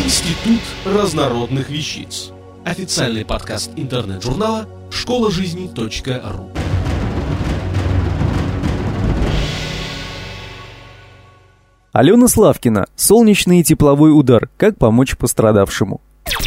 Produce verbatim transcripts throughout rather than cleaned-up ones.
Институт разнородных вещиц. Официальный подкаст интернет-журнала школа жизни точка ру. Алена Славкина. Солнечный и тепловой удар. Как помочь пострадавшему?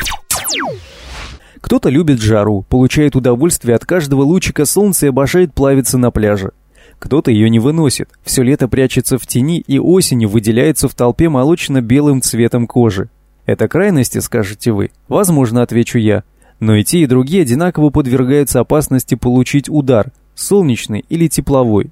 Кто-то любит жару, получает удовольствие от каждого лучика солнца и обожает плавиться на пляже. Кто-то ее не выносит, все лето прячется в тени и осенью выделяется в толпе молочно-белым цветом кожи. Это крайности, скажете вы? Возможно, отвечу я. Но и те, и другие одинаково подвергаются опасности получить удар, солнечный или тепловой.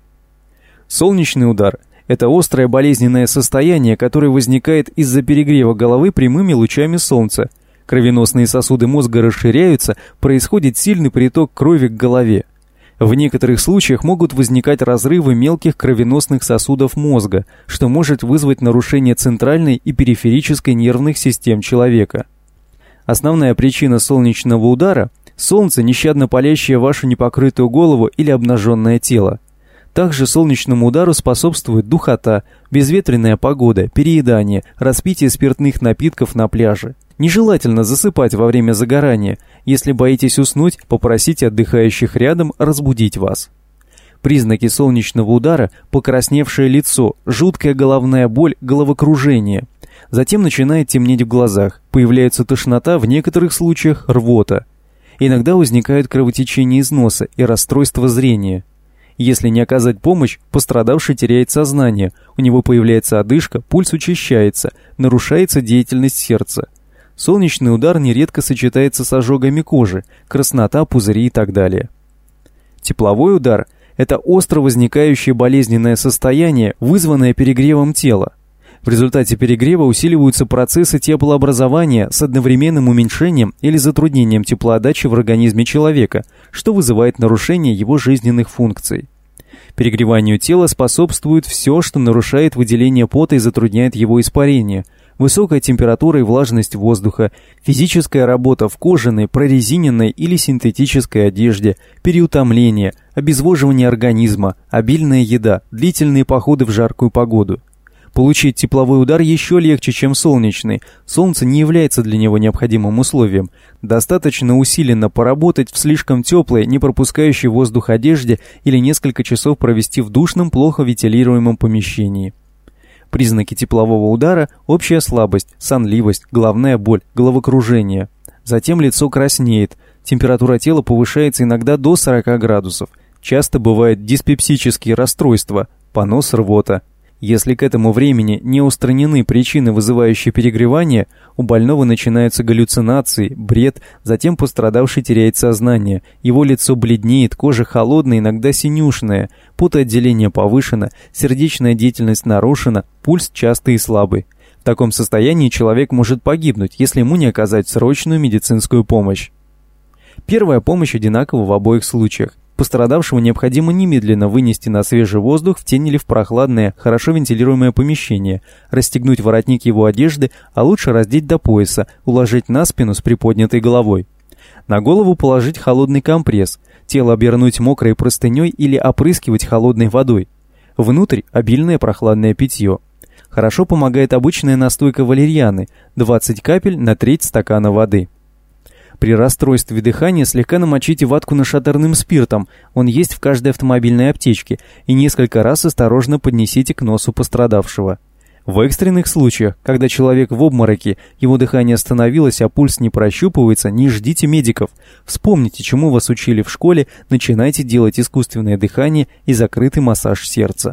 Солнечный удар – это острое болезненное состояние, которое возникает из-за перегрева головы прямыми лучами солнца. Кровеносные сосуды мозга расширяются, происходит сильный приток крови к голове. В некоторых случаях могут возникать разрывы мелких кровеносных сосудов мозга, что может вызвать нарушение центральной и периферической нервных систем человека. Основная причина солнечного удара – солнце, нещадно палящее вашу непокрытую голову или обнаженное тело. Также солнечному удару способствует духота, безветренная погода, переедание, распитие спиртных напитков на пляже. Нежелательно засыпать во время загорания. Если боитесь уснуть, попросите отдыхающих рядом разбудить вас. Признаки солнечного удара – покрасневшее лицо, жуткая головная боль, головокружение. Затем начинает темнеть в глазах, появляется тошнота, в некоторых случаях рвота. Иногда возникает кровотечение из носа и расстройство зрения. Если не оказать помощь, пострадавший теряет сознание, у него появляется одышка, пульс учащается, нарушается деятельность сердца. Солнечный удар нередко сочетается с ожогами кожи, краснота, пузыри и так далее. Тепловой удар – это остро возникающее болезненное состояние, вызванное перегревом тела. В результате перегрева усиливаются процессы теплообразования с одновременным уменьшением или затруднением теплоотдачи в организме человека, что вызывает нарушение его жизненных функций. Перегреванию тела способствует все, что нарушает выделение пота и затрудняет его испарение – высокая температура и влажность воздуха, физическая работа в кожаной, прорезиненной или синтетической одежде, переутомление, обезвоживание организма, обильная еда, длительные походы в жаркую погоду. Получить тепловой удар еще легче, чем солнечный. Солнце не является для него необходимым условием. Достаточно усиленно поработать в слишком теплой, не пропускающей воздух одежде или несколько часов провести в душном, плохо вентилируемом помещении. Признаки теплового удара – общая слабость, сонливость, головная боль, головокружение. Затем лицо краснеет, температура тела повышается иногда до сорока градусов. Часто бывают диспепсические расстройства, понос, рвота. Если к этому времени не устранены причины, вызывающие перегревание, у больного начинаются галлюцинации, бред, затем пострадавший теряет сознание, его лицо бледнеет, кожа холодная, иногда синюшная, потоотделение повышено, сердечная деятельность нарушена, пульс частый и слабый. В таком состоянии человек может погибнуть, если ему не оказать срочную медицинскую помощь. Первая помощь одинакова в обоих случаях. Пострадавшего необходимо немедленно вынести на свежий воздух в тень или в прохладное, хорошо вентилируемое помещение, расстегнуть воротник его одежды, а лучше раздеть до пояса, уложить на спину с приподнятой головой. На голову положить холодный компресс, тело обернуть мокрой простыней или опрыскивать холодной водой. Внутрь обильное прохладное питье. Хорошо помогает обычная настойка валерьяны, двадцать капель на треть стакана воды. При расстройстве дыхания слегка намочите ватку нашатырным спиртом, он есть в каждой автомобильной аптечке, и несколько раз осторожно поднесите к носу пострадавшего. В экстренных случаях, когда человек в обмороке, его дыхание остановилось, а пульс не прощупывается, не ждите медиков. Вспомните, чему вас учили в школе, начинайте делать искусственное дыхание и закрытый массаж сердца.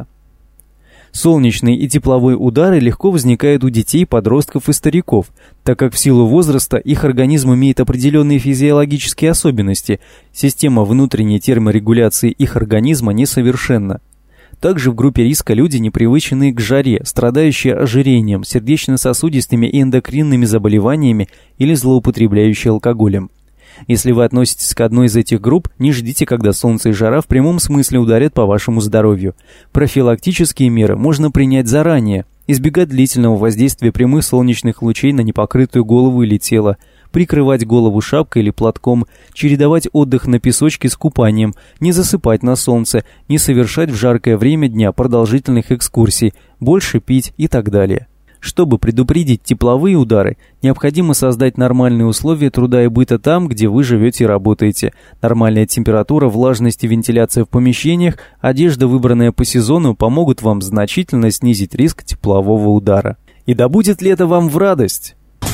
Солнечные и тепловые удары легко возникают у детей, подростков и стариков, так как в силу возраста их организм имеет определенные физиологические особенности, система внутренней терморегуляции их организма несовершенна. Также в группе риска люди, непривычные к жаре, страдающие ожирением, сердечно-сосудистыми и эндокринными заболеваниями или злоупотребляющие алкоголем. Если вы относитесь к одной из этих групп, не ждите, когда солнце и жара в прямом смысле ударят по вашему здоровью. Профилактические меры можно принять заранее, избегать длительного воздействия прямых солнечных лучей на непокрытую голову или тело, прикрывать голову шапкой или платком, чередовать отдых на песочке с купанием, не засыпать на солнце, не совершать в жаркое время дня продолжительных экскурсий, больше пить и так далее. Чтобы предупредить тепловые удары, необходимо создать нормальные условия труда и быта там, где вы живете и работаете. Нормальная температура, влажность и вентиляция в помещениях, одежда, выбранная по сезону, помогут вам значительно снизить риск теплового удара. И да будет ли это вам в радость?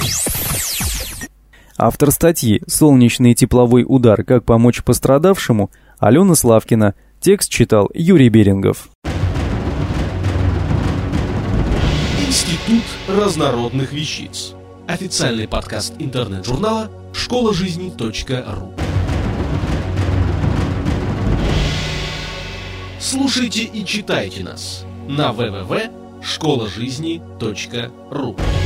Автор статьи «Солнечный и тепловой удар. Как помочь пострадавшему» Алена Славкина. Текст читал Юрий Берингов. Институт разнородных вещиц. Официальный подкаст интернет-журнала школа жизни точка ру. Слушайте и читайте нас на дабл ю дабл ю дабл ю точка школа жизни точка ру.